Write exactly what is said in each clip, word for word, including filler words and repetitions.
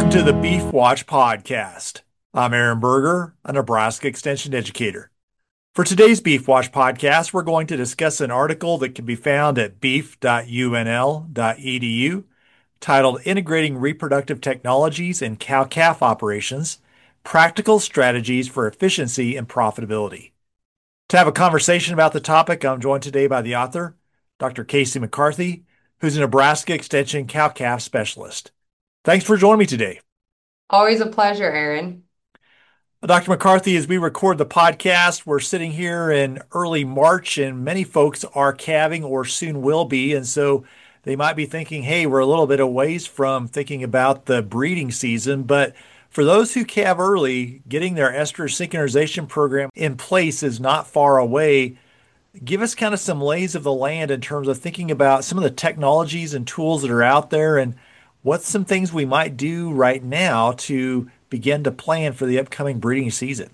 Welcome to the Beef Watch podcast. I'm Aaron Berger, a Nebraska Extension educator. For today's Beef Watch podcast, we're going to discuss an article that can be found at beef dot u n l dot e d u titled Integrating Reproductive Technologies in Cow-Calf Operations, Practical Strategies for Efficiency and Profitability. To have a conversation about the topic, I'm joined today by the author, Doctor Casey McCarthy, who's a Nebraska Extension cow-calf specialist. Thanks for joining me today. Always a pleasure, Aaron. Doctor McCarthy, as we record the podcast, we're sitting here in early March, and many folks are calving or soon will be. And so they might be thinking, hey, we're a little bit away from thinking about the breeding season. But for those who calve early, getting their estrus synchronization program in place is not far away. Give us kind of some lays of the land in terms of thinking about some of the technologies and tools that are out there and what's some things we might do right now to begin to plan for the upcoming breeding season.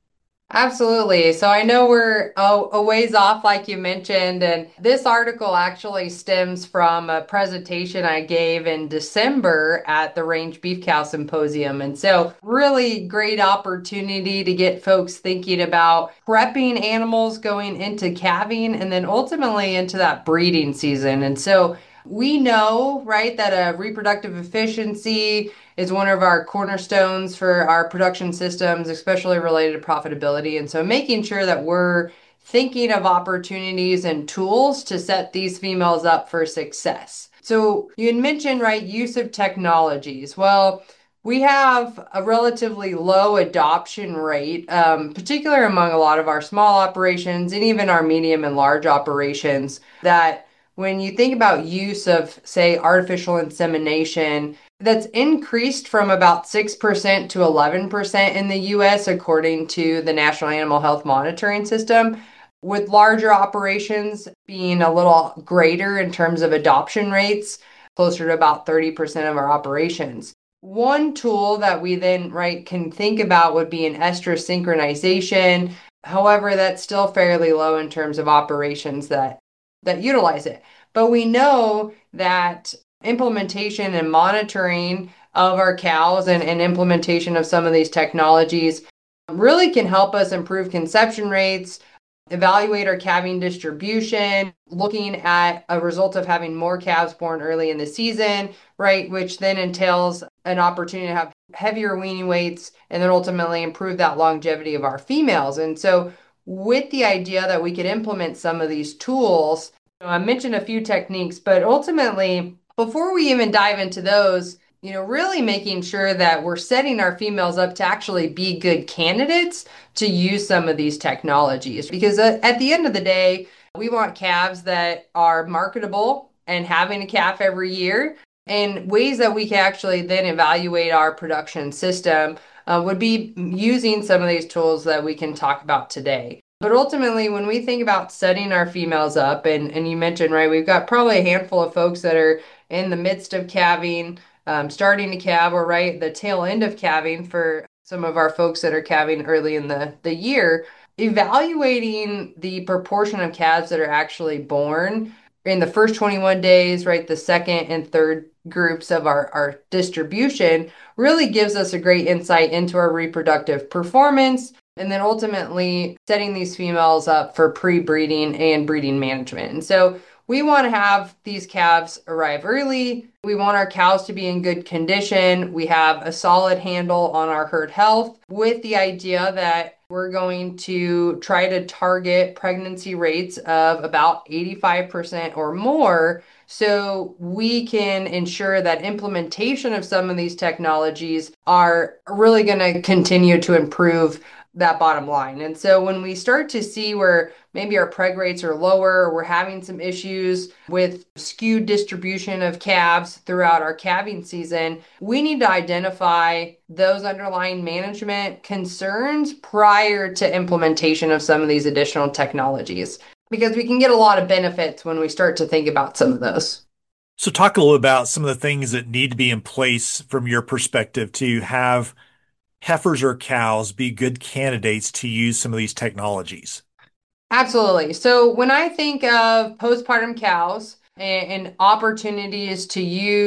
Absolutely. So I know we're a, a ways off, like you mentioned, and this article actually stems from a presentation I gave in December at the Range Beef Cow Symposium. And so, really great opportunity to get folks thinking about prepping animals going into calving and then ultimately into that breeding season. And so, we know, right, that a reproductive efficiency is one of our cornerstones for our production systems, especially related to profitability. And so making sure that we're thinking of opportunities and tools to set these females up for success. So you had mentioned, right, use of technologies. Well, we have a relatively low adoption rate, um, particularly among a lot of our small operations and even our medium and large operations, that when you think about use of, say, artificial insemination, that's increased from about six percent to eleven percent in the U S, according to the National Animal Health Monitoring System, with larger operations being a little greater in terms of adoption rates, closer to about thirty percent of our operations. One tool that we then, right, can think about would be an estrus synchronization. However, that's still fairly low in terms of operations that that utilize it. But we know that implementation and monitoring of our cows and, and implementation of some of these technologies really can help us improve conception rates, evaluate our calving distribution, looking at a result of having more calves born early in the season, right, which then entails an opportunity to have heavier weaning weights and then ultimately improve that longevity of our females. And so with the idea that we could implement some of these tools, you know, I mentioned a few techniques, but ultimately, before we even dive into those, you know, really making sure that we're setting our females up to actually be good candidates to use some of these technologies. Because at the end of the day, we want calves that are marketable and having a calf every year. And ways that we can actually then evaluate our production system uh, would be using some of these tools that we can talk about today. But ultimately, when we think about setting our females up, and, and you mentioned, right, we've got probably a handful of folks that are in the midst of calving, um, starting to calve, or right the tail end of calving for some of our folks that are calving early in the, the year, evaluating the proportion of calves that are actually born in the first twenty-one days, right, the second and third groups of our, our distribution really gives us a great insight into our reproductive performance and then ultimately setting these females up for pre-breeding and breeding management. And so we want to have these calves arrive early. We want our cows to be in good condition. We have a solid handle on our herd health with the idea that we're going to try to target pregnancy rates of about eighty-five percent or more so we can ensure that implementation of some of these technologies are really going to continue to improve that bottom line. And so when we start to see where maybe our preg rates are lower, or we're having some issues with skewed distribution of calves throughout our calving season, we need to identify those underlying management concerns prior to implementation of some of these additional technologies, because we can get a lot of benefits when we start to think about some of those. So, talk a little about some of the things that need to be in place from your perspective to have heifers or cows be good candidates to use some of these technologies. Absolutely. So when I think of postpartum cows and, and opportunities to use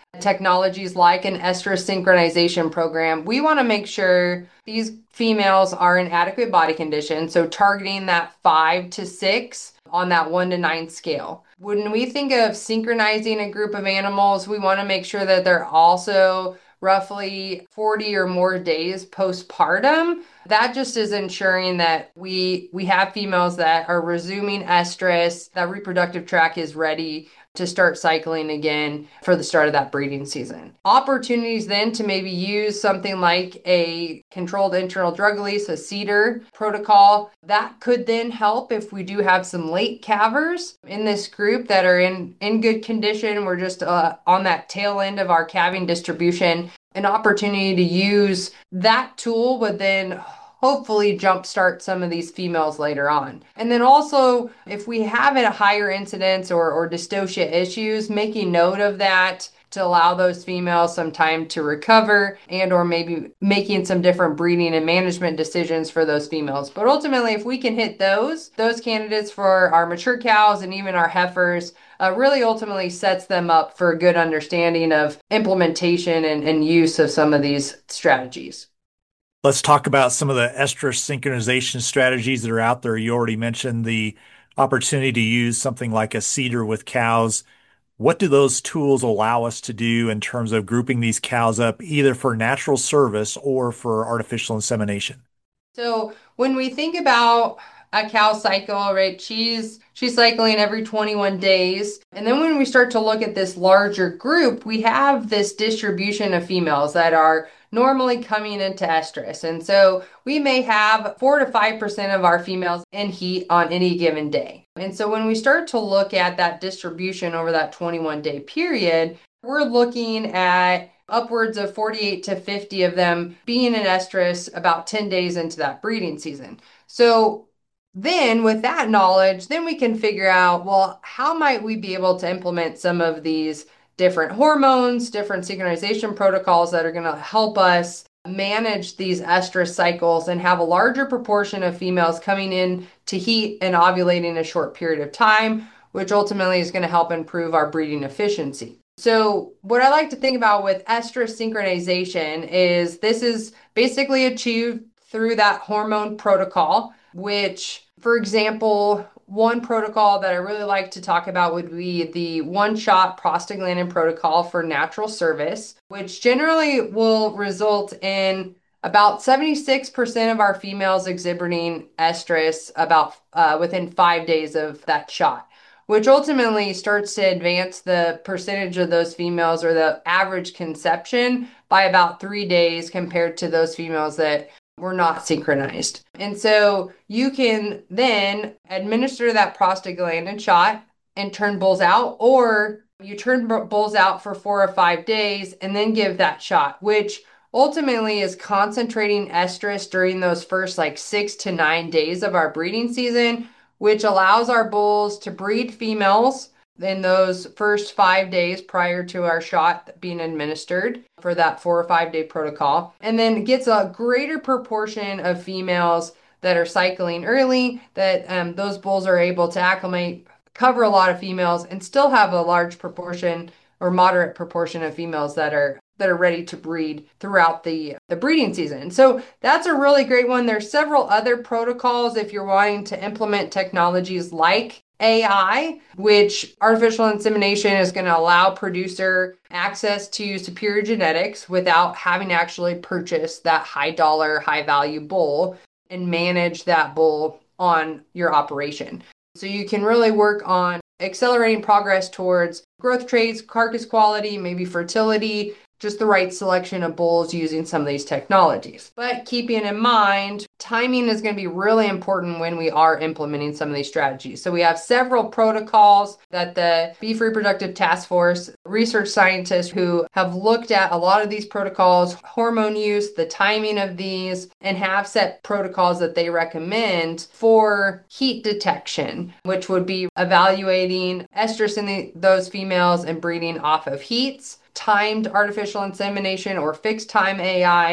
technologies like an estrus synchronization program, we want to make sure these females are in adequate body condition. So targeting that five to six on that one to nine scale. When we think of synchronizing a group of animals, we want to make sure that they're also roughly forty or more days postpartum. That just is ensuring that we we have females that are resuming estrus, that reproductive tract is ready to start cycling again for the start of that breeding season. Opportunities then to maybe use something like a controlled internal drug release, a CEDAR protocol. That could then help if we do have some late calvers in this group that are in, in good condition. We're just uh, on that tail end of our calving distribution. An opportunity to use that tool would then hopefully jumpstart some of these females later on. And then also, if we have a higher incidence or, or dystocia issues, making note of that to allow those females some time to recover and or maybe making some different breeding and management decisions for those females. But ultimately, if we can hit those, those candidates for our mature cows and even our heifers, uh, really ultimately sets them up for a good understanding of implementation and, and use of some of these strategies. Let's talk about some of the estrus synchronization strategies that are out there. You already mentioned the opportunity to use something like a CEDAR with cows. What do those tools allow us to do in terms of grouping these cows up either for natural service or for artificial insemination? So when we think about a cow cycle, right, she's she's cycling every twenty-one days. And then when we start to look at this larger group, we have this distribution of females that are normally coming into estrus. And so we may have four to five percent of our females in heat on any given day. And so when we start to look at that distribution over that twenty-one day period, we're looking at upwards of forty-eight to fifty of them being in estrus about ten days into that breeding season. So then with that knowledge, then we can figure out, well, how might we be able to implement some of these different hormones, different synchronization protocols that are going to help us manage these estrus cycles and have a larger proportion of females coming in to heat and ovulating in a short period of time, which ultimately is going to help improve our breeding efficiency. So what I like to think about with estrus synchronization is this is basically achieved through that hormone protocol, which, for example, one protocol that I really like to talk about would be the one-shot prostaglandin protocol for natural service, which generally will result in about seventy-six percent of our females exhibiting estrus about uh, within five days of that shot, which ultimately starts to advance the percentage of those females or the average conception by about three days compared to those females that were not synchronized. And so you can then administer that prostaglandin shot and turn bulls out, or you turn bulls out for four or five days and then give that shot, which ultimately is concentrating estrus during those first like six to nine days of our breeding season, which allows our bulls to breed females in those first five days prior to our shot being administered for that four or five day protocol, and then gets a greater proportion of females that are cycling early, that um, those bulls are able to acclimate, cover a lot of females, and still have a large proportion or moderate proportion of females that are that are ready to breed throughout the, the breeding season. So that's a really great one. There's several other protocols if you're wanting to implement technologies like A I, which artificial insemination is going to allow producer access to superior genetics without having to actually purchase that high dollar, high value bull and manage that bull on your operation. So you can really work on accelerating progress towards growth traits, carcass quality, maybe fertility, just the right selection of bulls using some of these technologies. But keeping in mind, timing is going to be really important when we are implementing some of these strategies. So we have several protocols that the Beef Reproductive Task Force research scientists who have looked at a lot of these protocols, hormone use, the timing of these, and have set protocols that they recommend for heat detection, which would be evaluating estrus in the, those females and breeding off of heats, timed artificial insemination or fixed time A I,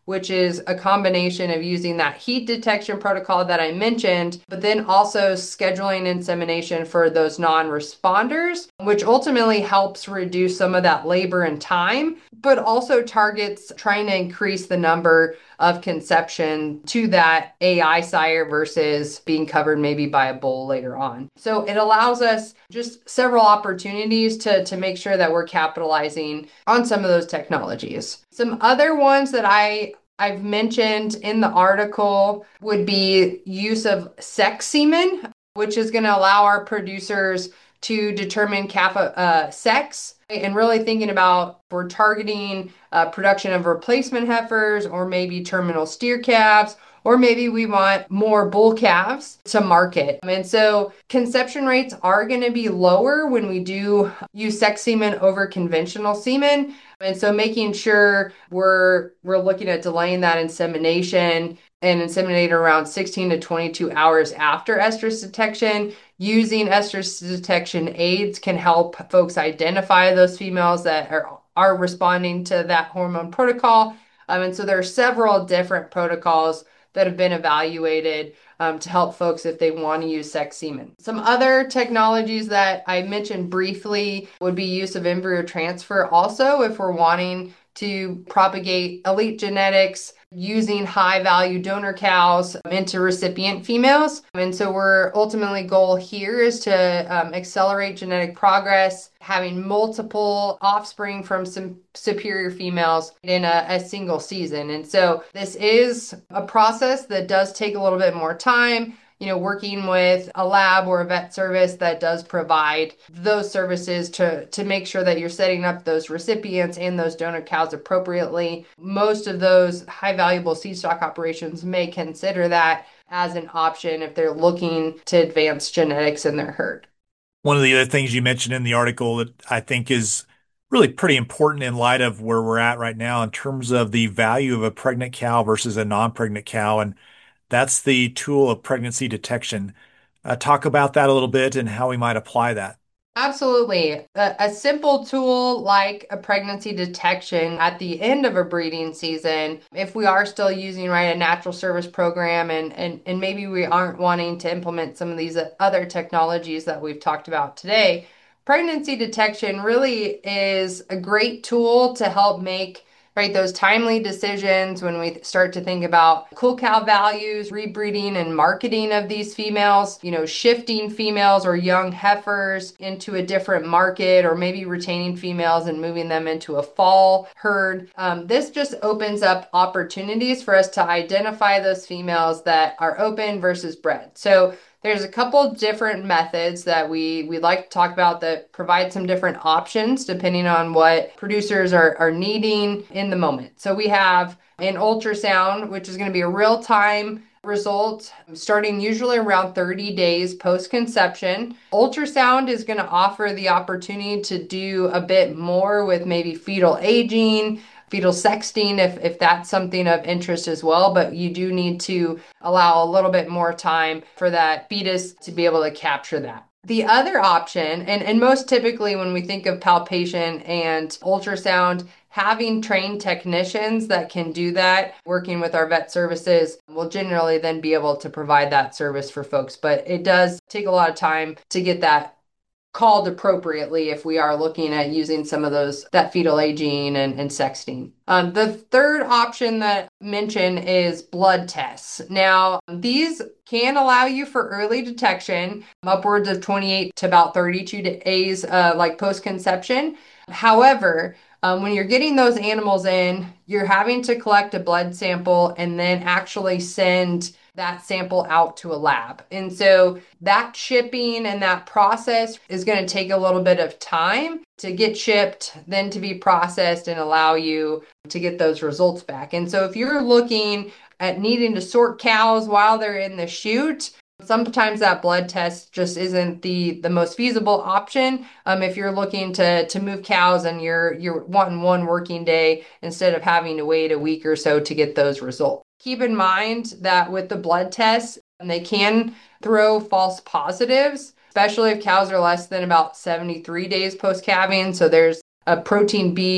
which is a combination of using that heat detection protocol that I mentioned, but then also scheduling insemination for those non-responders, which ultimately helps reduce some of that labor and time, but also targets trying to increase the number of conception to that A I sire versus being covered maybe by a bull later on. So it allows us just several opportunities to, to make sure that we're capitalizing on some of those technologies. Some other ones that I I've mentioned in the article would be use of sex semen, which is going to allow our producers to determine calf uh, sex, and really thinking about if we're targeting uh, production of replacement heifers or maybe terminal steer calves, or maybe we want more bull calves to market. And so conception rates are going to be lower when we do use sex semen over conventional semen. And so making sure we're we're looking at delaying that insemination and inseminate around sixteen to twenty-two hours after estrus detection. Using estrus detection aids can help folks identify those females that are, are responding to that hormone protocol. Um, and so there are several different protocols that have been evaluated um, to help folks if they want to use sex semen. Some other technologies that I mentioned briefly would be use of embryo transfer also if we're wanting to propagate elite genetics using high value donor cows into recipient females. And so we're ultimately goal here is to um, accelerate genetic progress, having multiple offspring from some superior females in a, a single season. And so this is a process that does take a little bit more time. You know, working with a lab or a vet service that does provide those services to, to make sure that you're setting up those recipients and those donor cows appropriately. Most of those high valuable seed stock operations may consider that as an option if they're looking to advance genetics in their herd. One of the other things you mentioned in the article that I think is really pretty important in light of where we're at right now in terms of the value of a pregnant cow versus a non-pregnant cow. And that's the tool of pregnancy detection. Uh, talk about that a little bit and how we might apply that. Absolutely. A, a simple tool like a pregnancy detection at the end of a breeding season, if we are still using, right, a natural service program and, and, and maybe we aren't wanting to implement some of these other technologies that we've talked about today, pregnancy detection really is a great tool to help make right those timely decisions when we start to think about cool cow values, rebreeding and marketing of these females, you know, shifting females or young heifers into a different market, or maybe retaining females and moving them into a fall herd. Um, this just opens up opportunities for us to identify those females that are open versus bred. So there's a couple different methods that we we like to talk about that provide some different options depending on what producers are, are needing in the moment. So we have an ultrasound, which is going to be a real-time result starting usually around thirty days post-conception. Ultrasound is going to offer the opportunity to do a bit more with maybe fetal aging, fetal sexting if, if that's something of interest as well, but you do need to allow a little bit more time for that fetus to be able to capture that. The other option, and, and most typically when we think of palpation and ultrasound, having trained technicians that can do that, working with our vet services, will generally then be able to provide that service for folks. But it does take a lot of time to get that called appropriately if we are looking at using some of those, that fetal aging and, and sexting. Um, the third option that I mention is blood tests. Now, these can allow you for early detection, upwards of twenty-eight to about thirty-two days, uh, like post-conception. However, um, when you're getting those animals in, you're having to collect a blood sample and then actually send that sample out to a lab. And so that shipping and that process is going to take a little bit of time to get shipped, then to be processed and allow you to get those results back. And so if you're looking at needing to sort cows while they're in the chute, sometimes that blood test just isn't the the most feasible option. Um, if you're looking to to move cows and you're you're wanting one working day instead of having to wait a week or so to get those results. Keep in mind that with the blood tests, they can throw false positives, especially if cows are less than about seventy-three days post calving. So there's a protein B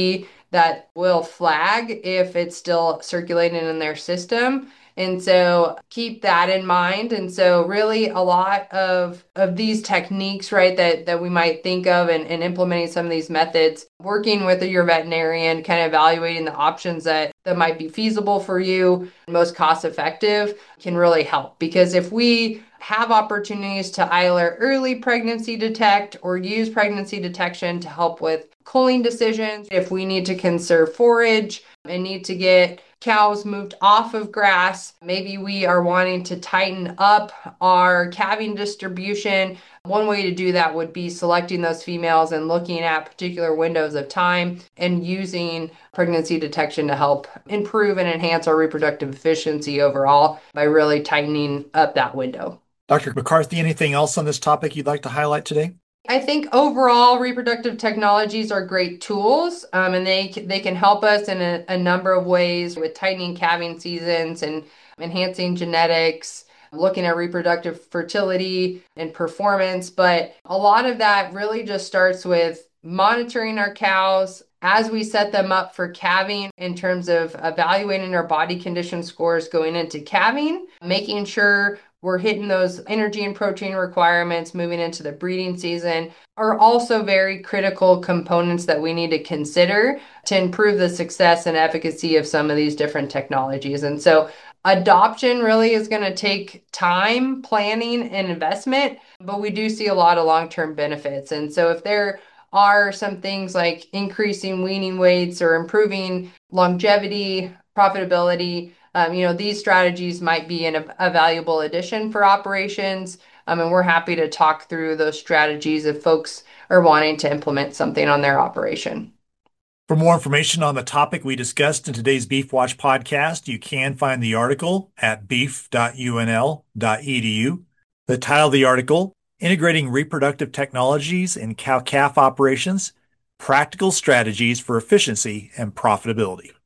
that will flag if it's still circulating in their system. And so keep that in mind. And so really a lot of of these techniques, right, that that we might think of and, and implementing some of these methods, working with your veterinarian, kind of evaluating the options that that might be feasible for you, most cost effective, can really help. Because if we have opportunities to either early pregnancy detect or use pregnancy detection to help with culling decisions, if we need to conserve forage and need to get cows moved off of grass, maybe we are wanting to tighten up our calving distribution. One way to do that would be selecting those females and looking at particular windows of time and using pregnancy detection to help improve and enhance our reproductive efficiency overall by really tightening up that window. Doctor McCarthy, anything else on this topic you'd like to highlight today? I think overall reproductive technologies are great tools, um, and they they can help us in a, a number of ways with tightening calving seasons and enhancing genetics, looking at reproductive fertility and performance. But a lot of that really just starts with monitoring our cows as we set them up for calving in terms of evaluating our body condition scores going into calving, making sure we're hitting those energy and protein requirements moving into the breeding season are also very critical components that we need to consider to improve the success and efficacy of some of these different technologies. And so adoption really is going to take time, planning, and investment, but we do see a lot of long-term benefits. And so if there are some things like increasing weaning weights or improving longevity, profitability, um, you know, these strategies might be an, a valuable addition for operations. Um, and we're happy to talk through those strategies if folks are wanting to implement something on their operation. For more information on the topic we discussed in today's Beef Watch podcast, you can find the article at beef dot U N L dot E D U. The title of the article, Integrating Reproductive Technologies in Cow-Calf Operations, Practical Strategies for Efficiency and Profitability.